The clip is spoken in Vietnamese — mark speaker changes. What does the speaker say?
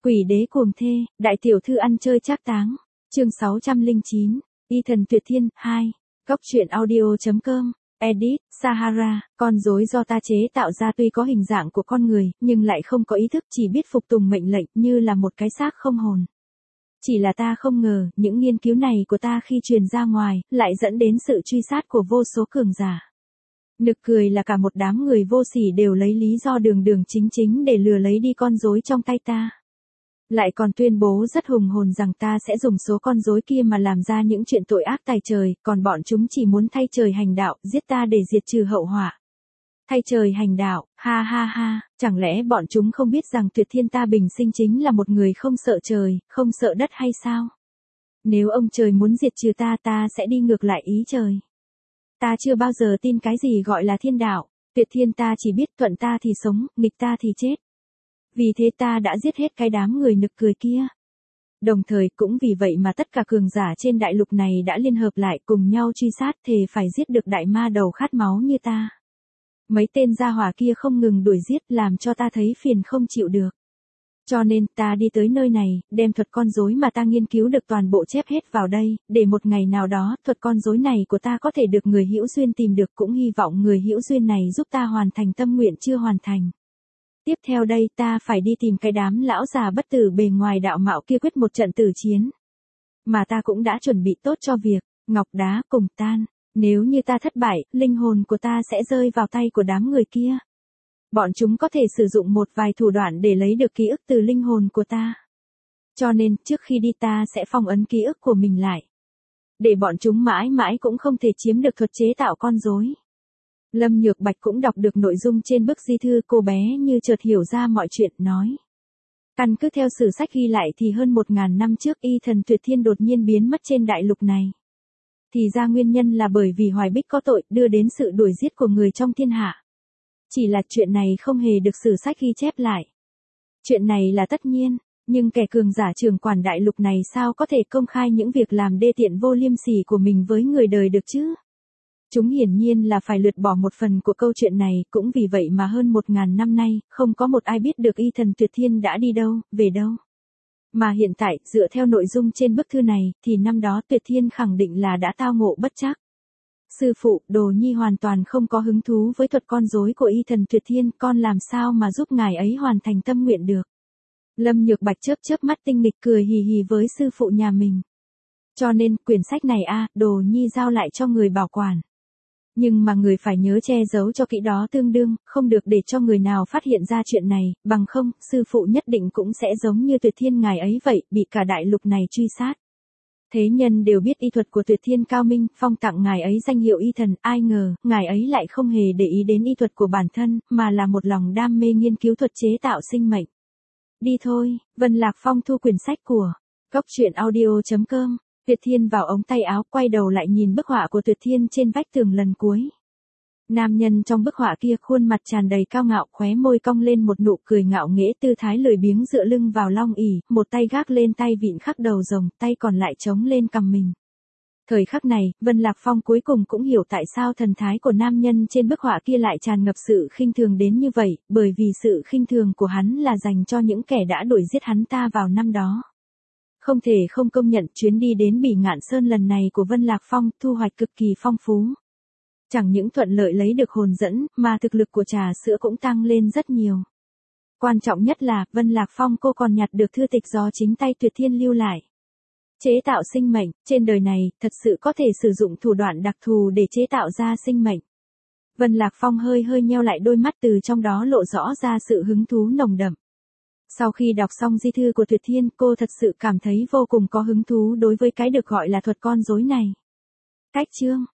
Speaker 1: Quỷ đế cuồng thê, đại tiểu thư ăn chơi trác táng. Chương 609. Y thần tuyệt thiên 2. Góc truyện audio.com. Edit, Sahara, con rối do ta chế tạo ra tuy có hình dạng của con người, nhưng lại không có ý thức, chỉ biết phục tùng mệnh lệnh như là một cái xác không hồn. Chỉ là ta không ngờ, những nghiên cứu này của ta khi truyền ra ngoài, lại dẫn đến sự truy sát của vô số cường giả. Nực cười là cả một đám người vô sỉ đều lấy lý do đường đường chính chính để lừa lấy đi con rối trong tay ta. Lại còn tuyên bố rất hùng hồn rằng ta sẽ dùng số con rối kia mà làm ra những chuyện tội ác tày trời, còn bọn chúng chỉ muốn thay trời hành đạo, giết ta để diệt trừ hậu họa. Thay trời hành đạo, ha ha ha, chẳng lẽ bọn chúng không biết rằng Tuyệt Thiên ta bình sinh chính là một người không sợ trời, không sợ đất hay sao? Nếu ông trời muốn diệt trừ ta, ta sẽ đi ngược lại ý trời. Ta chưa bao giờ tin cái gì gọi là thiên đạo, Tuyệt Thiên ta chỉ biết thuận ta thì sống, nghịch ta thì chết. Vì thế ta đã giết hết cái đám người nực cười kia. Đồng thời cũng vì vậy mà tất cả cường giả trên đại lục này đã liên hợp lại cùng nhau truy sát, thề phải giết được đại ma đầu khát máu như ta. Mấy tên gia hỏa kia không ngừng đuổi giết làm cho ta thấy phiền không chịu được. Cho nên ta đi tới nơi này, đem thuật con rối mà ta nghiên cứu được toàn bộ chép hết vào đây, để một ngày nào đó thuật con rối này của ta có thể được người hữu duyên tìm được, cũng hy vọng người hữu duyên này giúp ta hoàn thành tâm nguyện chưa hoàn thành. Tiếp theo đây ta phải đi tìm cái đám lão già bất tử bề ngoài đạo mạo kia quyết một trận tử chiến. Mà ta cũng đã chuẩn bị tốt cho việc ngọc đá cùng tan. Nếu như ta thất bại, linh hồn của ta sẽ rơi vào tay của đám người kia. Bọn chúng có thể sử dụng một vài thủ đoạn để lấy được ký ức từ linh hồn của ta. Cho nên, trước khi đi ta sẽ phong ấn ký ức của mình lại. Để bọn chúng mãi mãi cũng không thể chiếm được thuật chế tạo con rối. Lâm Nhược Bạch cũng đọc được nội dung trên bức di thư, cô bé như chợt hiểu ra mọi chuyện, nói. Căn cứ theo sử sách ghi lại thì hơn 1000 năm trước y thần Tuyệt Thiên đột nhiên biến mất trên đại lục này. Thì ra nguyên nhân là bởi vì Hoài Bích có tội đưa đến sự đuổi giết của người trong thiên hạ. Chỉ là chuyện này không hề được sử sách ghi chép lại. Chuyện này là tất nhiên, nhưng kẻ cường giả trưởng quản đại lục này sao có thể công khai những việc làm đê tiện vô liêm sỉ của mình với người đời được chứ? Chúng hiển nhiên là phải lược bỏ một phần của câu chuyện này, cũng vì vậy mà hơn 1000 năm nay, không có một ai biết được y thần Tuyệt Thiên đã đi đâu, về đâu. Mà hiện tại, dựa theo nội dung trên bức thư này, thì năm đó Tuyệt Thiên khẳng định là đã tao ngộ bất trắc. Sư phụ, Đồ Nhi hoàn toàn không có hứng thú với thuật con rối của y thần Tuyệt Thiên, con làm sao mà giúp ngài ấy hoàn thành tâm nguyện được. Lâm Nhược Bạch chớp chớp mắt tinh nghịch cười hì hì với sư phụ nhà mình. Cho nên, quyển sách này Đồ Nhi giao lại cho người bảo quản. Nhưng mà người phải nhớ che giấu cho kỹ đó, tương đương, không được để cho người nào phát hiện ra chuyện này, bằng không, sư phụ nhất định cũng sẽ giống như Tuyệt Thiên ngài ấy vậy, bị cả đại lục này truy sát. Thế nhân đều biết y thuật của Tuyệt Thiên cao minh, phong tặng ngài ấy danh hiệu y thần, ai ngờ, ngài ấy lại không hề để ý đến y thuật của bản thân, mà là một lòng đam mê nghiên cứu thuật chế tạo sinh mệnh. Đi thôi, Vân Lạc Phong thu quyển sách của Góc truyện audio.com. Tuyệt Thiên vào ống tay áo, quay đầu lại nhìn bức họa của Tuyệt Thiên trên vách tường lần cuối. Nam nhân trong bức họa kia khuôn mặt tràn đầy cao ngạo, khóe môi cong lên một nụ cười ngạo nghễ, tư thái lười biếng dựa lưng vào long ỷ, một tay gác lên tay vịn khắc đầu rồng, tay còn lại chống lên cằm mình. Thời khắc này, Vân Lạc Phong cuối cùng cũng hiểu tại sao thần thái của nam nhân trên bức họa kia lại tràn ngập sự khinh thường đến như vậy, bởi vì sự khinh thường của hắn là dành cho những kẻ đã đuổi giết hắn ta vào năm đó. Không thể không công nhận chuyến đi đến Bỉ Ngạn Sơn lần này của Vân Lạc Phong thu hoạch cực kỳ phong phú. Chẳng những thuận lợi lấy được hồn dẫn, mà thực lực của trà sữa cũng tăng lên rất nhiều. Quan trọng nhất là, Vân Lạc Phong cô còn nhặt được thư tịch do chính tay Tuyệt Thiên lưu lại. Chế tạo sinh mệnh, trên đời này, thật sự có thể sử dụng thủ đoạn đặc thù để chế tạo ra sinh mệnh. Vân Lạc Phong hơi nheo lại đôi mắt, từ trong đó lộ rõ ra sự hứng thú nồng đậm. Sau khi đọc xong di thư của Tuyệt Thiên, cô thật sự cảm thấy vô cùng có hứng thú đối với cái được gọi là thuật con rối này. Cách chương